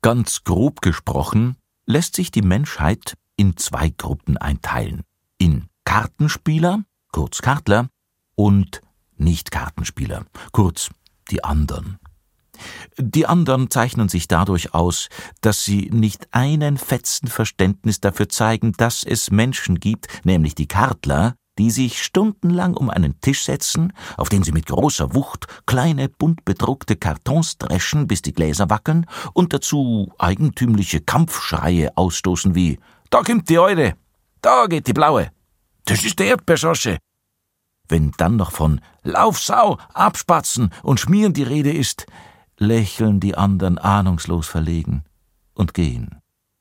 Ganz grob gesprochen lässt sich die Menschheit in 2 Gruppen einteilen. In Kartenspieler, kurz Kartler, und Nicht-Kartenspieler, kurz die anderen. Die anderen zeichnen sich dadurch aus, dass sie nicht einen Fetzen Verständnis dafür zeigen, dass es Menschen gibt, nämlich die Kartler, die sich stundenlang um einen Tisch setzen, auf dem sie mit großer Wucht kleine bunt bedruckte Kartons dreschen, bis die Gläser wackeln, und dazu eigentümliche Kampfschreie ausstoßen wie »Da kommt die Eure! Da geht die Blaue! Das ist die Erdbeerschosche!« Wenn dann noch von »Lauf, Sau, abspatzen und schmieren« die Rede ist, lächeln die anderen ahnungslos verlegen und gehen.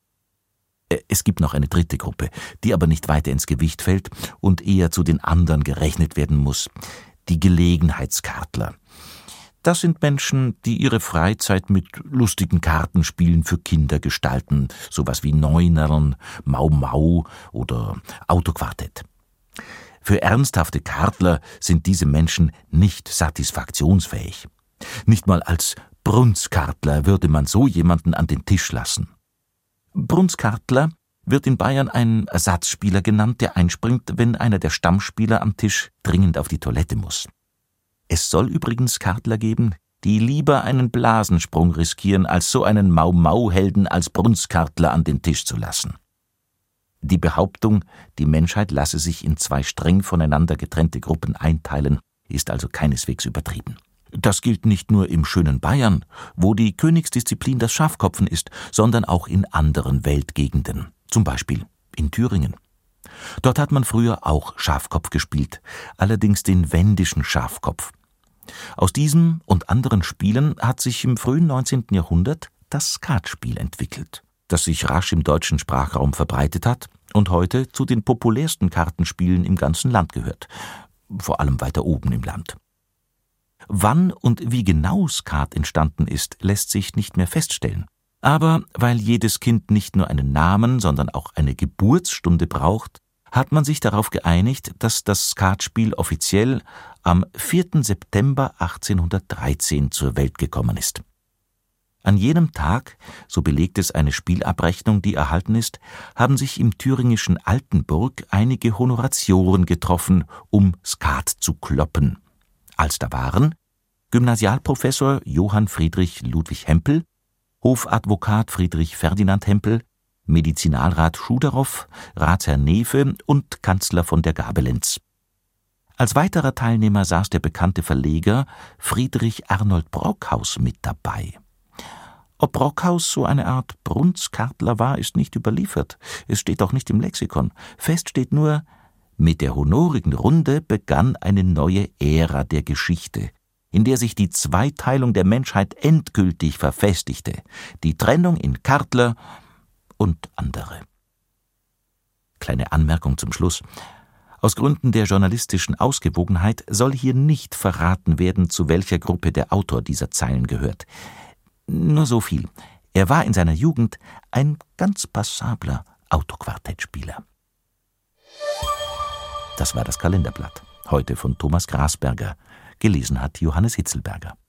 Es gibt noch eine 3. Gruppe, die aber nicht weiter ins Gewicht fällt und eher zu den anderen gerechnet werden muss. Die Gelegenheitskartler. Das sind Menschen, die ihre Freizeit mit lustigen Kartenspielen für Kinder gestalten, sowas wie Neunern, Mau Mau oder Autoquartett. Für ernsthafte Kartler sind diese Menschen nicht satisfaktionsfähig. Nicht mal als Brunzkartler würde man so jemanden an den Tisch lassen. Brunzkartler wird in Bayern ein Ersatzspieler genannt, der einspringt, wenn einer der Stammspieler am Tisch dringend auf die Toilette muss. Es soll übrigens Kartler geben, die lieber einen Blasensprung riskieren, als so einen Mau-Mau-Helden als Brunzkartler an den Tisch zu lassen. Die Behauptung, die Menschheit lasse sich in 2 streng voneinander getrennte Gruppen einteilen, ist also keineswegs übertrieben. Das gilt nicht nur im schönen Bayern, wo die Königsdisziplin das Schafkopfen ist, sondern auch in anderen Weltgegenden, zum Beispiel in Thüringen. Dort hat man früher auch Schafkopf gespielt, allerdings den wendischen Schafkopf. Aus diesem und anderen Spielen hat sich im frühen 19. Jahrhundert das Skatspiel entwickelt, das sich rasch im deutschen Sprachraum verbreitet hat und heute zu den populärsten Kartenspielen im ganzen Land gehört, vor allem weiter oben im Land. Wann und wie genau Skat entstanden ist, lässt sich nicht mehr feststellen. Aber weil jedes Kind nicht nur einen Namen, sondern auch eine Geburtsstunde braucht, hat man sich darauf geeinigt, dass das Skatspiel offiziell am 4. September 1813 zur Welt gekommen ist. An jenem Tag, so belegt es eine Spielabrechnung, die erhalten ist, haben sich im thüringischen Altenburg einige Honoratioren getroffen, um Skat zu kloppen. Als da waren Gymnasialprofessor Johann Friedrich Ludwig Hempel, Hofadvokat Friedrich Ferdinand Hempel, Medizinalrat Schuderow, Ratsherr Neefe und Kanzler von der Gabelenz. Als weiterer Teilnehmer saß der bekannte Verleger Friedrich Arnold Brockhaus mit dabei. Ob Brockhaus so eine Art Brunzkartler war, ist nicht überliefert. Es steht auch nicht im Lexikon. Fest steht nur: Mit der honorigen Runde begann eine neue Ära der Geschichte, in der sich die Zweiteilung der Menschheit endgültig verfestigte, die Trennung in Kartler und andere. Kleine Anmerkung zum Schluss. Aus Gründen der journalistischen Ausgewogenheit soll hier nicht verraten werden, zu welcher Gruppe der Autor dieser Zeilen gehört. Nur so viel: Er war in seiner Jugend ein ganz passabler Autoquartettspieler. Das war das Kalenderblatt. Heute von Thomas Grasberger. Gelesen hat Johannes Hitzelberger.